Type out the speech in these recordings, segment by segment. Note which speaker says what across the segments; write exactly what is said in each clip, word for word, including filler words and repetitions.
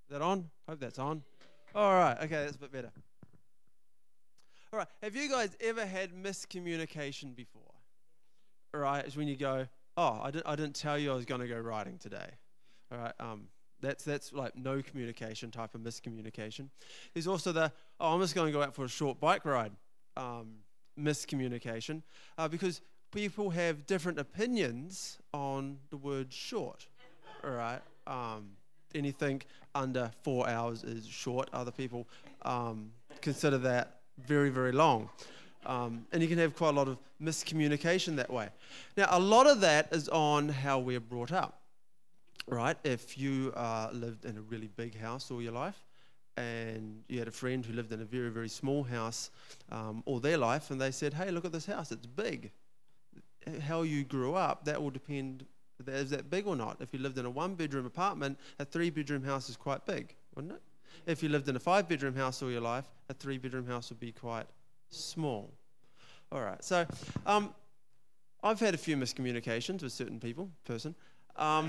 Speaker 1: Is that on? Hope that's on. All right. Okay, that's a bit better. All right. Have you guys ever had miscommunication before? All right. It's when you go, oh, I didn't, I didn't tell you I was going to go riding today. All right. Um, that's that's like no communication type of miscommunication. There's also the, oh, I'm just going to go out for a short bike ride. Um, miscommunication, uh, because people have different opinions on the word short. All right. Um, anything under four hours is short. Other people um, consider that very, very long. Um, and you can have quite a lot of miscommunication that way. Now, a lot of that is on how we're brought up, right? If you uh, lived in a really big house all your life, and you had a friend who lived in a very, very small house um, all their life, and they said, hey, look at this house, it's big. How you grew up, that will depend, is that big or not? If you lived in a one-bedroom apartment, a three-bedroom house is quite big, wouldn't it? If you lived in a five-bedroom house all your life, a three-bedroom house would be quite small. All right, so um, I've had a few miscommunications with certain people, person. Um,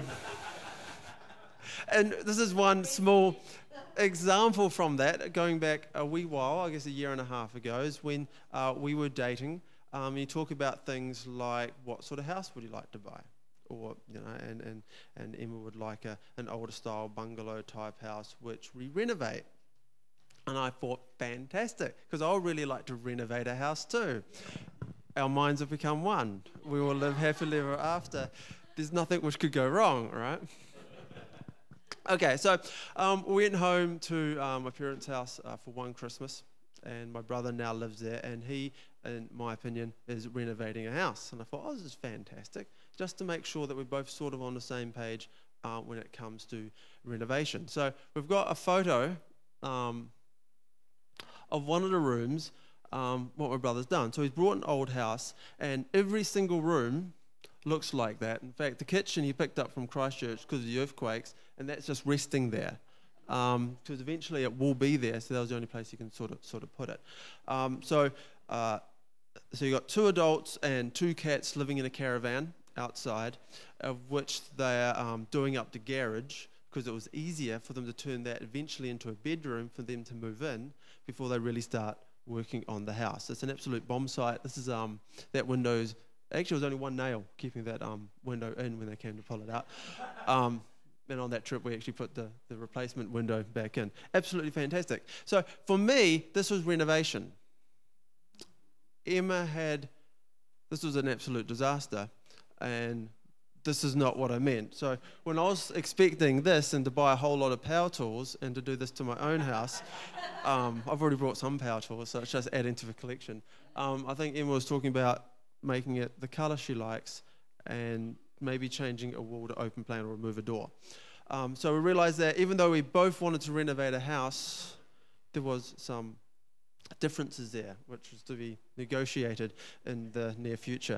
Speaker 1: and this is one small example from that, going back a wee while, I guess a year and a half ago, is when uh, we were dating. Um, you talk about things like, what sort of house would you like to buy? Or, you know, and, and, and Emma would like a, an older style bungalow type house, which we renovate. And I thought, fantastic, because I would really like to renovate a house too. Our minds have become one. We will live happily ever after. There's nothing which could go wrong, right? Okay, so um, we went home to um, my parents' house uh, for one Christmas, and my brother now lives there, and he, in my opinion, is renovating a house. And I thought, oh, this is fantastic, just to make sure that we're both sort of on the same page uh, when it comes to renovation. So we've got a photo um, of one of the rooms, um, what my brother's done. So he's brought an old house, and every single room looks like that. In fact, the kitchen he picked up from Christchurch because of the earthquakes, and that's just resting there. Because um, eventually it will be there, so that was the only place you can sort of sort of put it. Um, so, uh, so you got two adults and two cats living in a caravan outside, of which they're um, doing up the garage because it was easier for them to turn that eventually into a bedroom for them to move in before they really start working on the house. It's an absolute bomb site. This is um, that window's. Actually, it was only one nail keeping that um, window in when they came to pull it out. Um, and on that trip, we actually put the, the replacement window back in. Absolutely fantastic. So for me, this was renovation. Emma had, this was an absolute disaster. And this is not what I meant. So when I was expecting this and to buy a whole lot of power tools and to do this to my own house, um, I've already brought some power tools, so it's just adding to the collection. Um, I think Emma was talking about making it the colour she likes, and maybe changing a wall to open plan or remove a door. Um, so we realised that even though we both wanted to renovate a house, there was some differences there, which was to be negotiated in the near future.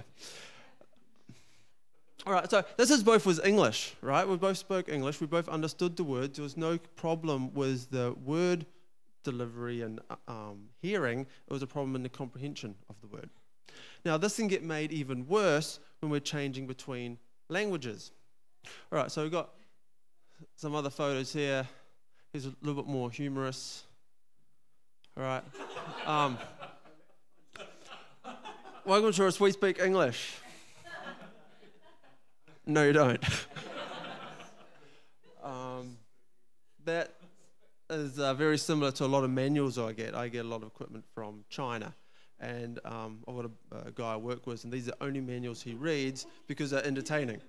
Speaker 1: All right, so this is both was English, right? We both spoke English. We both understood the words. There was no problem with the word delivery and um, hearing. It was a problem in the comprehension of the word. Now, this can get made even worse when we're changing between languages. All right, so we've got some other photos here. Here's a little bit more humorous. All right. Um, welcome to us, we speak English. No, you don't. um, that is uh, very similar to a lot of manuals I get. I get a lot of equipment from China. And um, I've got a, a guy I work with, and these are only manuals he reads because they're entertaining.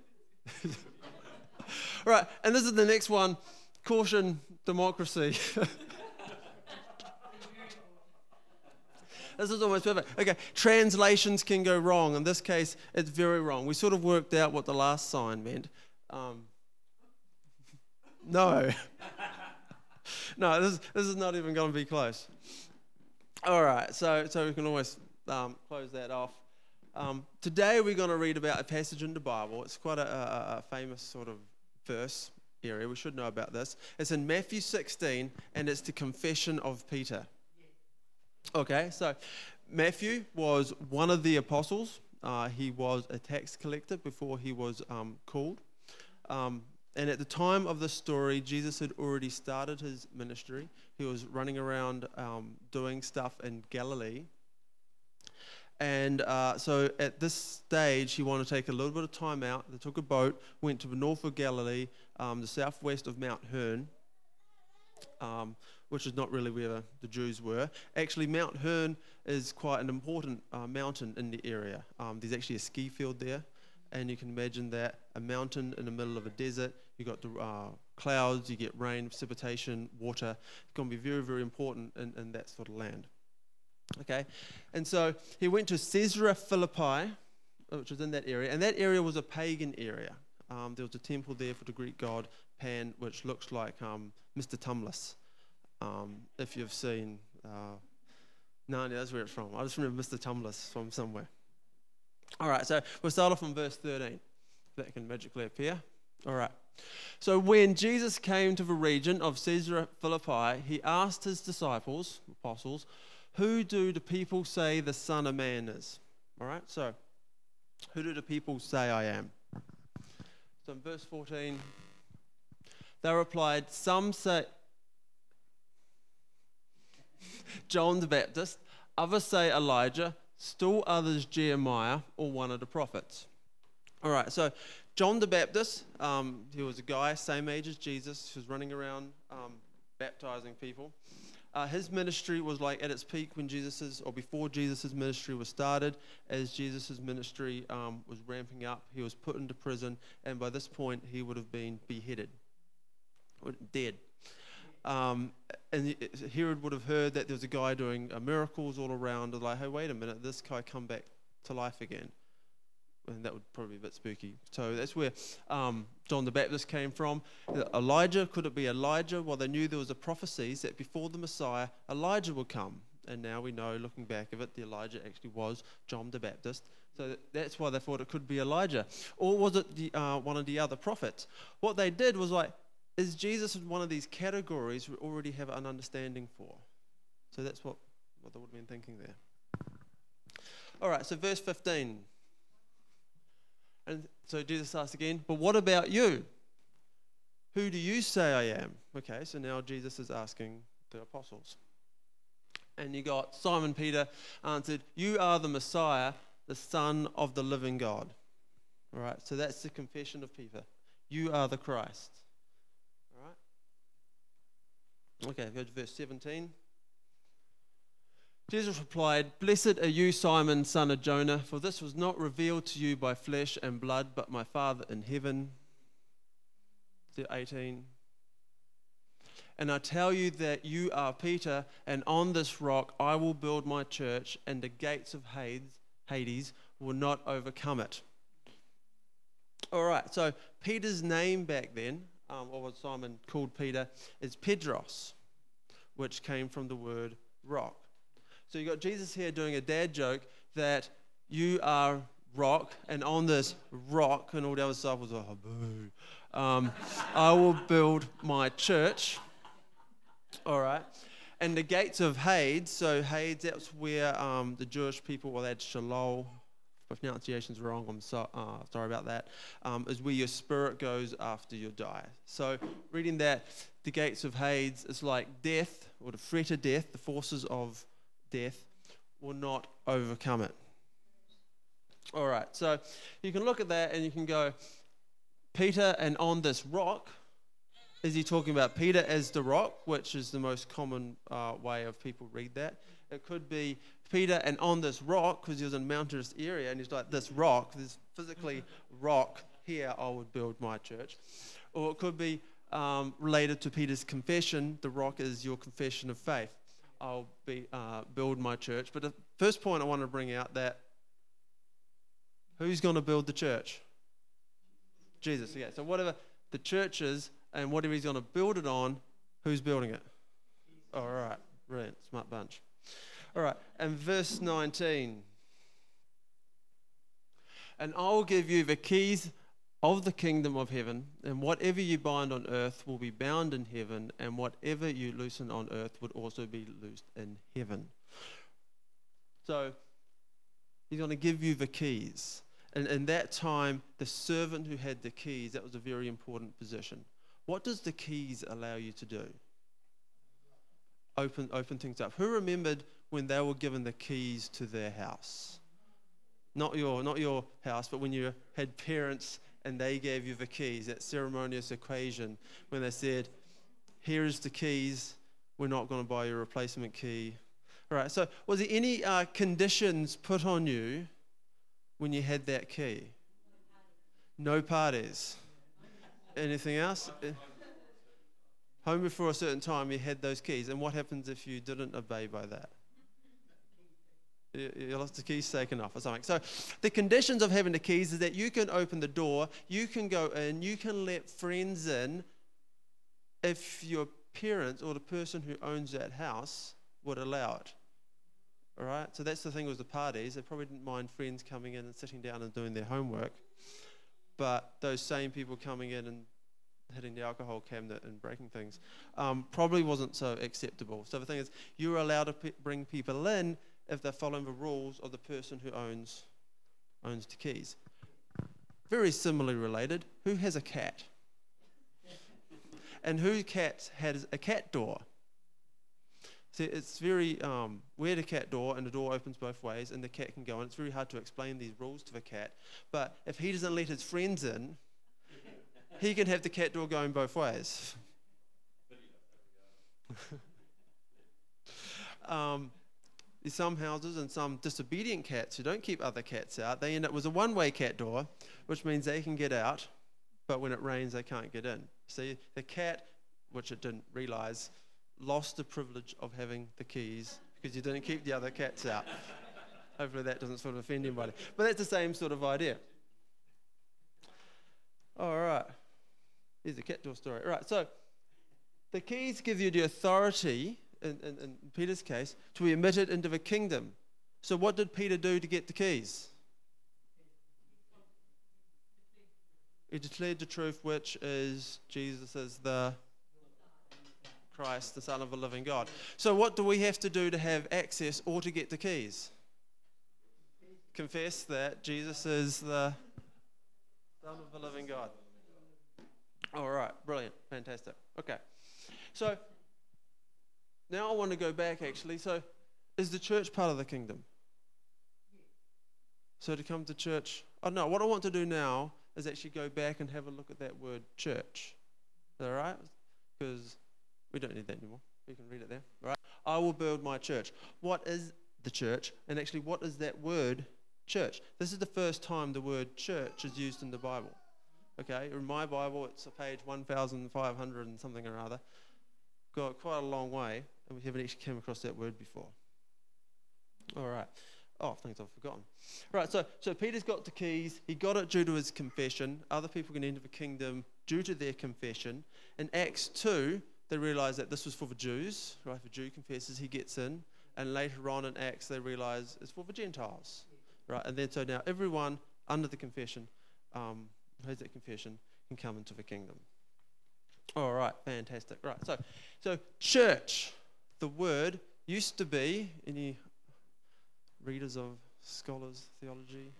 Speaker 1: All right, and this is the next one. Caution, democracy. This is almost perfect. Okay, translations can go wrong. In this case, it's very wrong. We sort of worked out what the last sign meant. Um, no. no, this, this is not even going to be close. All right, so so we can always um, close that off. Um, today we're going to read about a passage in the Bible. It's quite a, a, a famous sort of verse area. We should know about this. It's in Matthew sixteen, and it's the confession of Peter. Okay, so Matthew was one of the apostles. Uh, he was a tax collector before he was um, called. Um, And at the time of the story, Jesus had already started his ministry. He was running around um, doing stuff in Galilee. And uh, so at this stage, he wanted to take a little bit of time out. They took a boat, went to the north of Galilee, um, the southwest of Mount Hermon, um, which is not really where the Jews were. Actually, Mount Hermon is quite an important uh, mountain in the area. Um, there's actually a ski field there, and you can imagine that a mountain in the middle of a desert. You've got the uh, clouds, you get rain, precipitation, water. It's going to be very, very important in, in that sort of land. Okay, and so he went to Caesarea Philippi, which was in that area, and that area was a pagan area. Um, there was a temple there for the Greek god Pan, which looks like um, Mister Tumnus. Um, if you've seen, uh, no, no, that's where it's from. I just remember Mister Tumnus from somewhere. All right, so we'll start off on verse thirteen. That can magically appear. All right. So when Jesus came to the region of Caesarea Philippi, he asked his disciples, apostles, who do the people say the Son of Man is? All right, so who do the people say I am? So in verse fourteen, they replied, some say John the Baptist, others say Elijah, still others Jeremiah, or one of the prophets. All right, so John the Baptist, um, he was a guy, same age as Jesus, who was running around um, baptizing people. Uh, his ministry was like at its peak when Jesus's, or before Jesus's ministry was started. As Jesus's ministry um, was ramping up, he was put into prison, and by this point he would have been beheaded, dead. Um, and Herod would have heard that there was a guy doing uh, miracles all around. Like, hey, wait a minute, this guy come back to life again. And that would probably be a bit spooky. So that's where um, John the Baptist came from. Elijah, could it be Elijah? Well, they knew there was a prophecies that before the Messiah, Elijah would come. And now we know, looking back of it, the Elijah actually was John the Baptist. So that's why they thought it could be Elijah. Or was it the, uh, one of the other prophets? What they did was like, is Jesus in one of these categories we already have an understanding for? So that's what, what they would have been thinking there. All right, so verse fifteen. And so Jesus asks again, but what about you? Who do you say I am? Okay, so now Jesus is asking the apostles. And you got Simon Peter answered, you are the Messiah, the Son of the living God. All right, so that's the confession of Peter. You are the Christ. All right. Okay, go to verse seventeen. Jesus replied, blessed are you, Simon, son of Jonah, for this was not revealed to you by flesh and blood, but my Father in heaven. eighteen. And I tell you that you are Peter, and on this rock I will build my church, and the gates of Hades will not overcome it. All right, so Peter's name back then, um, or what Simon called Peter, is Pedros, which came from the word rock. So you got Jesus here doing a dad joke that you are rock, and on this rock, and all the other disciples are, oh, boo. Um, I will build my church. All right. And the gates of Hades, so Hades, that's where um, the Jewish people, well, that's Shalom, if pronunciation's wrong, I'm so, uh, sorry about that, um, is where your spirit goes after you die. So reading that, the gates of Hades is like death, or the threat of death, the forces of death will not overcome it. All right, so you can look at that and you can go, Peter and on this rock, is he talking about Peter as the rock, which is the most common uh, way of people read that? It could be Peter and on this rock, because he was in a mountainous area, and he's like, this rock, this physically rock here, I would build my church. Or it could be um, related to Peter's confession, the rock is your confession of faith. I'll be uh, build my church. But the first point I want to bring out that who's going to build the church? Jesus. Yeah. So whatever the church is and whatever he's going to build it on, who's building it? All right. Brilliant. Smart bunch. All right. And verse nineteen. And I'll give you the keys of the kingdom of heaven, and whatever you bind on earth will be bound in heaven, and whatever you loosen on earth would also be loosed in heaven. So he's going to give you the keys. And in that time, the servant who had the keys, that was a very important position. What does the keys allow you to do? Open, open things up. Who remembered when they were given the keys to their house? Not your, not your house, but when you had parents and they gave you the keys, that ceremonious occasion when they said, here is the keys, we're not going to buy you a replacement key. All right, so was there any uh, conditions put on you when you had that key? No parties. Anything else? Home before a certain time, you had those keys. And what happens if you didn't obey by that? You, you lost the keys taken off or something. So the conditions of having the keys is that you can open the door, you can go in, you can let friends in if your parents or the person who owns that house would allow it. All right? So that's the thing with the parties. They probably didn't mind friends coming in and sitting down and doing their homework. But those same people coming in and hitting the alcohol cabinet and breaking things um, probably wasn't so acceptable. So the thing is, you're allowed to p- bring people in if they're following the rules of the person who owns owns the keys. Very similarly related, who has a cat? And who cat has a cat door? See, it's very, um, we had a cat door and the door opens both ways and the cat can go in. It's very hard to explain these rules to the cat. But if he doesn't let his friends in, he can have the cat door going both ways. um, there's some houses and some disobedient cats who don't keep other cats out. They end up with a one-way cat door, which means they can get out, but when it rains, they can't get in. See, the cat, which it didn't realize, lost the privilege of having the keys because you didn't keep the other cats out. Hopefully that doesn't sort of offend anybody. But that's the same sort of idea. All right. Here's the cat door story. All right, so the keys give you the authority, in, in, in Peter's case, to be admitted into the kingdom. So what did Peter do to get the keys? He declared the truth, which is Jesus is the Christ, the Son of the living God. So what do we have to do to have access or to get the keys? Confess that Jesus is the Son of the living God. All right, brilliant, fantastic. Okay, so now I want to go back actually. So is the church part of the kingdom? So to come to church, oh no, what I want to do now is actually go back and have a look at that word church. Is that all right? Because we don't need that anymore. You can read it there. All right. I will build my church. What is the church? And actually, what is that word church? This is the first time the word church is used in the Bible. Okay, in my Bible, it's a page one thousand five hundred and something or other. Got quite a long way, and we haven't actually come across that word before. All right. Oh, things I've forgotten. Right, so so Peter's got the keys. He got it due to his confession. Other people can enter the kingdom due to their confession. In Acts two, they realize that this was for the Jews. Right, if a Jew confesses, he gets in. And later on in Acts, they realize it's for the Gentiles. Right, and then so now everyone under the confession, um, who has that confession, can come into the kingdom. All right, fantastic. Right, so so church, the word used to be, any readers of scholars' theology?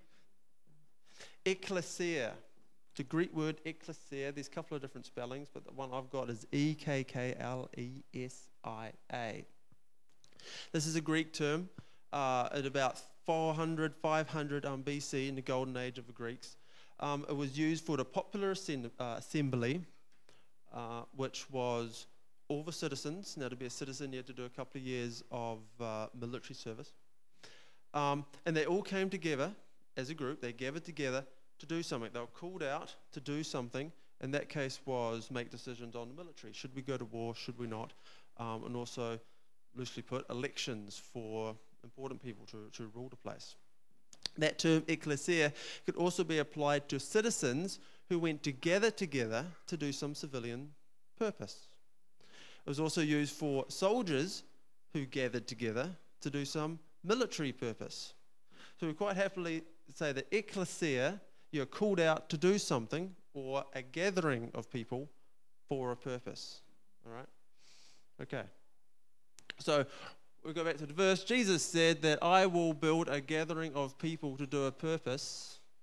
Speaker 1: Ecclesia. The Greek word ecclesia, there's a couple of different spellings, but the one I've got is E K K L E S I A. This is a Greek term uh, at about four hundred, five hundred um, B C in the golden age of the Greeks. Um, it was used for the popular assem- uh, assembly, uh, which was all the citizens. Now, to be a citizen, you had to do a couple of years of uh, military service. Um, and they all came together as a group. They gathered together to do something. They were called out to do something. In that case was make decisions on the military. Should we go to war? Should we not? Um, and also, loosely put, elections for important people to, to rule the place. That term, ecclesia, could also be applied to citizens who went together together to do some civilian purpose. It was also used for soldiers who gathered together to do some military purpose. So we quite happily say that ecclesia, you're called out to do something, or a gathering of people for a purpose. All right? Okay. So we go back to the verse. Jesus said that I will build a gathering of people to do a purpose.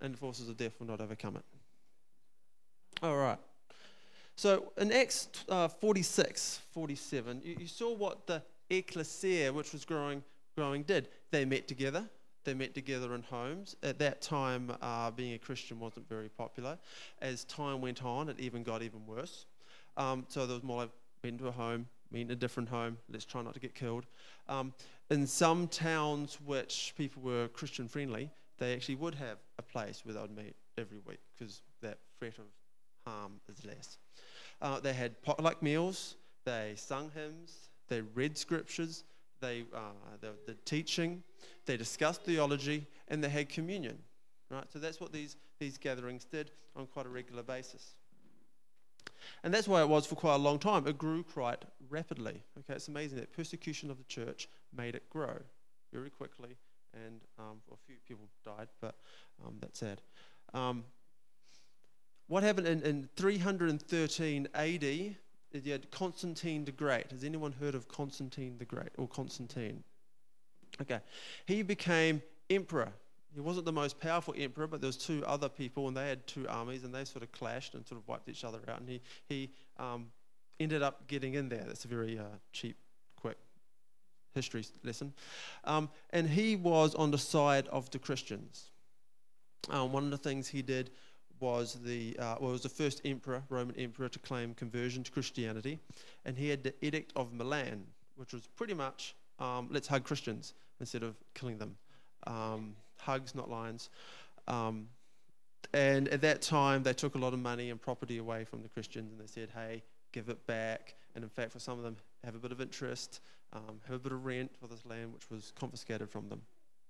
Speaker 1: and the forces of death will not overcome it. All right. So in Acts uh, forty-six, forty-seven, you, you saw what the ecclesia, which was growing, growing, did. They met together. They met together in homes. At that time, uh, being a Christian wasn't very popular. As time went on, it even got even worse. Um, so there was more like, meet into a home, meet in a different home, let's try not to get killed. Um, in some towns which people were Christian friendly, they actually would have a place where they would meet every week because that threat of harm is less. Uh, they had potluck meals, they sung hymns, they read scriptures, they uh, the, the teaching, they discussed theology, and they had communion. Right? So that's what these, these gatherings did on quite a regular basis. And that's why it was for quite a long time. It grew quite rapidly. Okay, it's amazing that persecution of the church made it grow very quickly, and um, a few people died, but um, that's sad. Um, what happened in, in three hundred thirteen A D? You had Constantine the Great. Has anyone heard of Constantine the Great or Constantine? Okay, he became emperor. He wasn't the most powerful emperor, but there was two other people, and they had two armies, and they sort of clashed and sort of wiped each other out. And he he um, ended up getting in there. That's a very uh, cheap, quick history lesson. Um, and he was on the side of the Christians. Um, one of the things he did was the uh, well, was the first emperor, Roman emperor, to claim conversion to Christianity, and he had the Edict of Milan, which was pretty much um, let's hug Christians instead of killing them. Um, hugs, not lions. Um, and at that time, they took a lot of money and property away from the Christians, and they said, hey, give it back. And in fact, for some of them, have a bit of interest, um, have a bit of rent for this land, which was confiscated from them.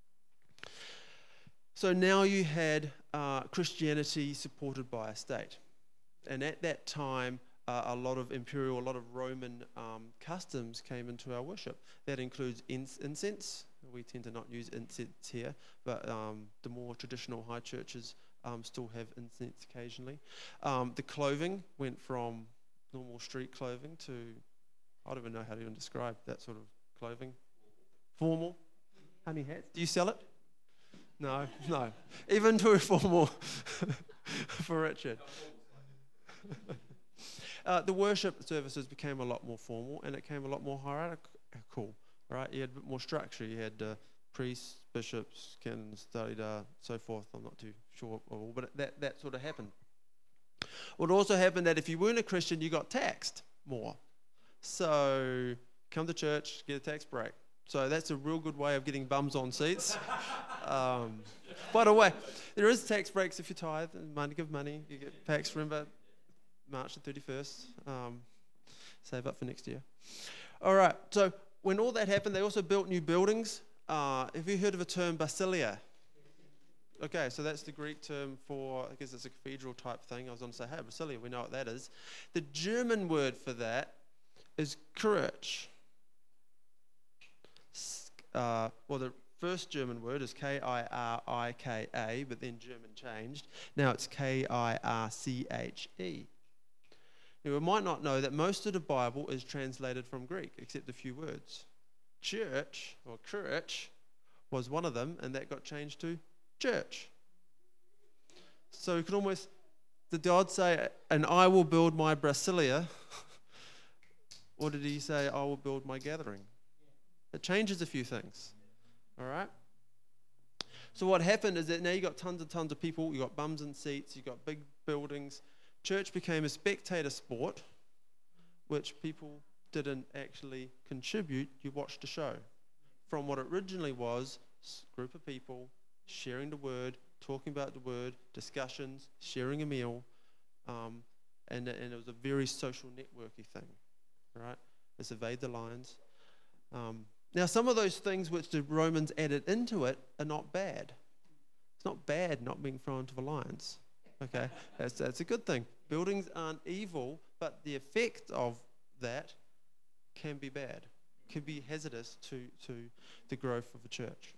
Speaker 1: So now you had uh, Christianity supported by a state. And at that time, uh, a lot of imperial, a lot of Roman um, customs came into our worship. That includes incense. We tend to not use incense here, but um, the more traditional high churches um, still have incense occasionally. Um, the clothing went from normal street clothing to, I don't even know how to even describe that sort of clothing. Formal. Honey hats. Do you sell it? No, no. Even too formal for Richard. uh, the worship services became a lot more formal, and it became a lot more hierarchical. Right? You had a bit more structure. You had uh, priests, bishops, canons, da-da-da, so forth. I'm not too sure of all, but that, that sort of happened. What also happened that if you weren't a Christian, you got taxed more. So come to church, get a tax break. So that's a real good way of getting bums on seats. Um, by the way, there is tax breaks if you tithe and money, give money. You get tax, remember, March the thirty-first. Um, save up for next year. All right, so when all that happened, they also built new buildings. Uh, have you heard of a term, basilia? Okay, so that's the Greek term for, I guess it's a cathedral type thing. I was going to say, hey, basilia, we know what that is. The German word for that is Kirche. Uh, well, the first German word is K I R I K A, but then German changed. Now it's K I R C H E. Now, we might not know that most of the Bible is translated from Greek, except a few words. Church, or Kirche, was one of them, and that got changed to church. So you could almost, did God say, and I will build my basilia, or did he say, I will build my gathering? It changes a few things, all right? So what happened is that now you got tons and tons of people, you got bums and seats, you got big buildings. Church became a spectator sport, which people didn't actually contribute. You watched a show. From what it originally was, a group of people sharing the word, talking about the word, discussions, sharing a meal, um, and, and it was a very social networky thing, right? It surveyed the lines. Um, now, some of those things which the Romans added into it are not bad. It's not bad not being thrown to the lions. Okay, that's, that's a good thing. Buildings aren't evil, but the effect of that can be bad, can be hazardous to, to the growth of the church.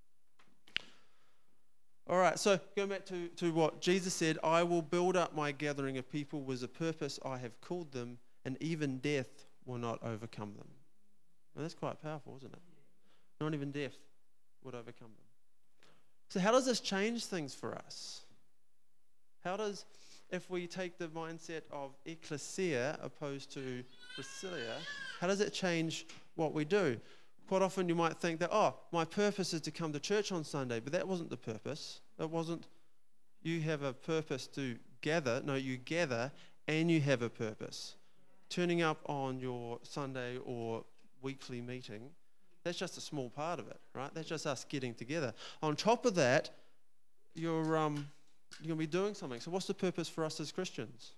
Speaker 1: All right, so going back to, to what Jesus said, I will build up my gathering of people with a purpose I have called them, and even death will not overcome them. And that's quite powerful, isn't it? Not even death would overcome them. So how does this change things for us? How does, if we take the mindset of ecclesia opposed to basilia, how does it change what we do? Quite often you might think that, oh, my purpose is to come to church on Sunday, but that wasn't the purpose. It wasn't, you have a purpose to gather. No, you gather and you have a purpose. Turning up on your Sunday or weekly meeting, that's just a small part of it, right? That's just us getting together. On top of that, you're um, you're going to be doing something. So what's the purpose for us as Christians?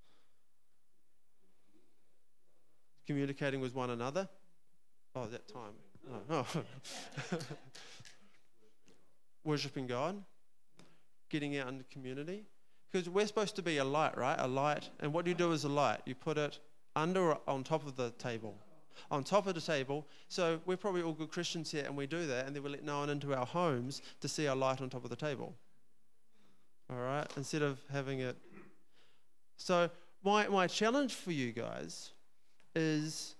Speaker 1: Communicating with one another. Oh, that time. Oh, oh. Worshipping God. Getting out in the community. Because we're supposed to be a light, right? A light. And what do you do as a light? You put it under or on top of the table. On top of the table. So we're probably all good Christians here, and we do that, and then we let no one into our homes to see our light on top of the table. All right? Instead of having it. So my my challenge for you guys is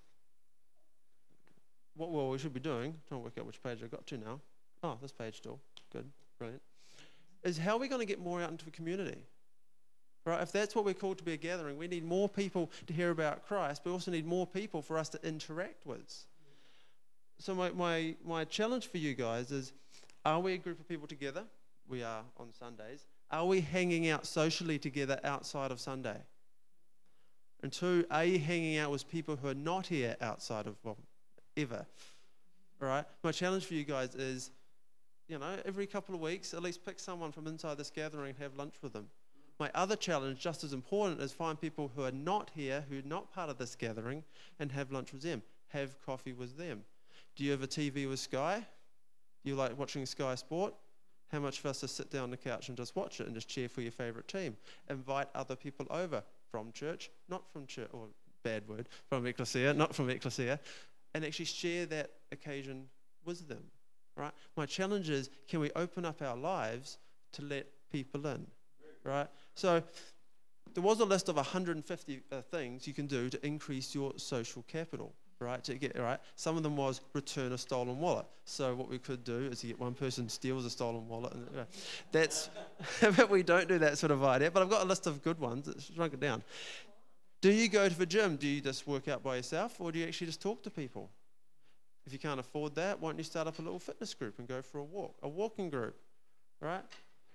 Speaker 1: what well we should be doing. I'm trying to work out which page I got to now. Oh, this page still. Good. Brilliant. Is how are we going to get more out into the community? Right? If that's what we're called to be a gathering, we need more people to hear about Christ, but we also need more people for us to interact with. So my, my, my challenge for you guys is, are we a group of people together? We are on Sundays. Are we hanging out socially together outside of Sunday? And two, are you hanging out with people who are not here outside of, well, ever? All right? My challenge for you guys is, you know, every couple of weeks, at least pick someone from inside this gathering and have lunch with them. My other challenge, just as important, is find people who are not here, who are not part of this gathering, and have lunch with them. Have coffee with them. Do you have a T V with Sky? You like watching Sky Sport? How much of us just sit down on the couch and just watch it and just cheer for your favourite team? Invite other people over from church, not from church, or bad word, from ecclesia, not from ecclesia, and actually share that occasion with them. Right? My challenge is, can we open up our lives to let people in? Right? So there was a list of one hundred fifty uh, things you can do to increase your social capital, right? To get right. Some of them was return a stolen wallet. So what we could do is you get one person steals a stolen wallet, and uh, that's. But we don't do that sort of idea. But I've got a list of good ones. Let's shrunk it down. Do you go to the gym? Do you just work out by yourself, or do you actually just talk to people? If you can't afford that, why don't you start up a little fitness group and go for a walk, a walking group, right?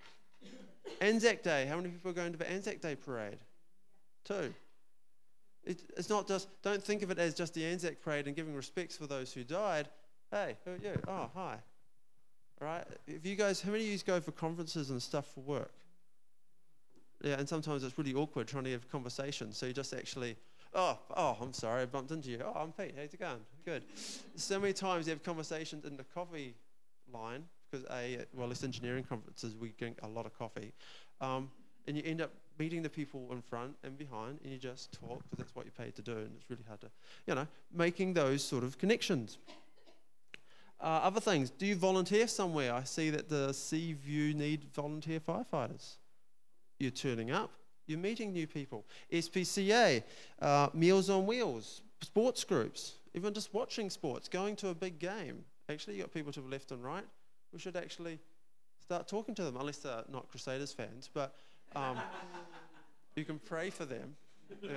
Speaker 1: Anzac Day. How many people are going to the Anzac Day parade? Two. It, it's not just, don't think of it as just the Anzac parade and giving respects for those who died. Hey, who are you? Oh, hi. All right. If you guys, how many of you go for conferences and stuff for work? Yeah, and sometimes it's really awkward trying to have conversations. So you just actually, oh, oh, I'm sorry, I bumped into you. Oh, I'm Pete. How's it going? Good. So many times you have conversations in the coffee line. Because a well, it's engineering conferences, we drink a lot of coffee, um, and you end up meeting the people in front and behind, and you just talk because that's what you're paid to do, and it's really hard to, you know, making those sort of connections. Uh, other things, do you volunteer somewhere? I see that the Seaview need volunteer firefighters. You're turning up, you're meeting new people. S P C A, uh, Meals on Wheels, sports groups, even just watching sports, going to a big game. Actually, you got people to the left and right. We should actually start talking to them, unless they're not Crusaders fans, but um, you can pray for them. Yeah.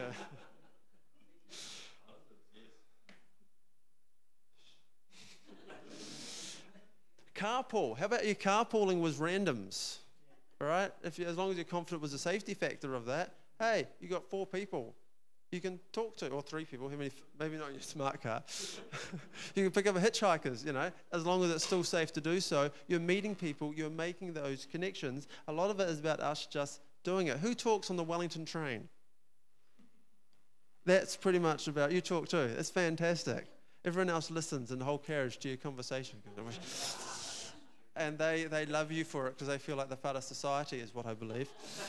Speaker 1: Carpool. How about your carpooling with randoms? All right? If you, as long as you're confident with the safety factor of that, hey, you got four people you can talk to, or three people, how many, maybe not in your smart car. You can pick up a hitchhikers, you know, as long as it's still safe to do so. You're meeting people, you're making those connections. A lot of it is about us just doing it. Who talks on the Wellington train? That's pretty much about, you talk too. It's fantastic. Everyone else listens in the whole carriage to your conversation. And they, they love you for it because they feel like they're part of society, is what I believe.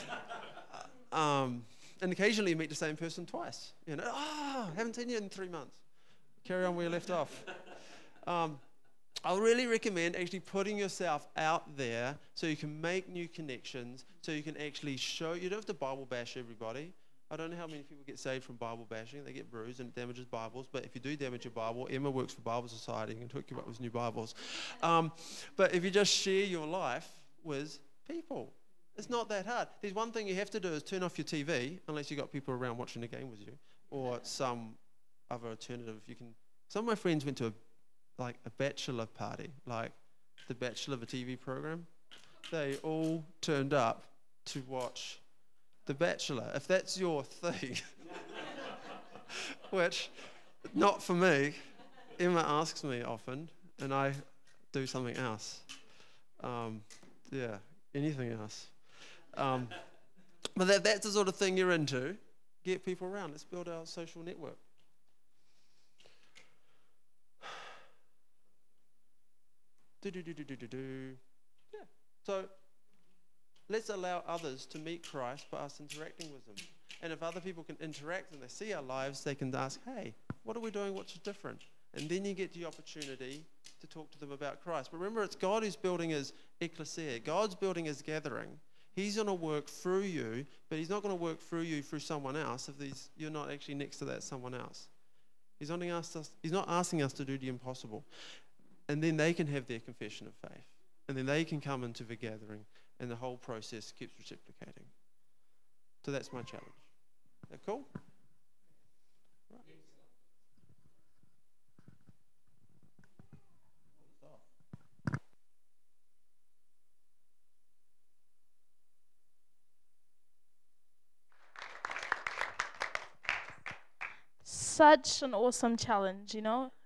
Speaker 1: um... And occasionally you meet the same person twice. You know, ah, oh, haven't seen you in three months. Carry on where you left off. Um, I really recommend actually putting yourself out there so you can make new connections, so you can actually show, you don't have to Bible bash everybody. I don't know how many people get saved from Bible bashing. They get bruised and it damages Bibles. But if you do damage your Bible, Emma works for Bible Society and can hook you up with new Bibles. Um, but if you just share your life, with people. It's not that hard. There's one thing you have to do is turn off your T V, unless you've got people around watching the game with you, or some other alternative. You can. Some of my friends went to a, like a bachelor party, like the Bachelor of a T V program. They all turned up to watch The Bachelor. If that's your thing, which not for me. Emma asks me often, and I do something else. Um, yeah, anything else. Um, but that, that's the sort of thing you're into. Get people around. Let's build our social network. Do do do do do do do. Yeah. So let's allow others to meet Christ by us interacting with them. And if other people can interact and they see our lives, they can ask, "Hey, what are we doing? What's different?" And then you get the opportunity to talk to them about Christ. But remember, it's God who's building his ecclesia. God's building his gathering. He's going to work through you, but he's not going to work through you through someone else if these, you're not actually next to that someone else. He's not, asked us, he's not asking us to do the impossible. And then they can have their confession of faith. And then they can come into the gathering, and the whole process keeps reciprocating. So that's my challenge. Is that cool?
Speaker 2: Such an awesome challenge, you know.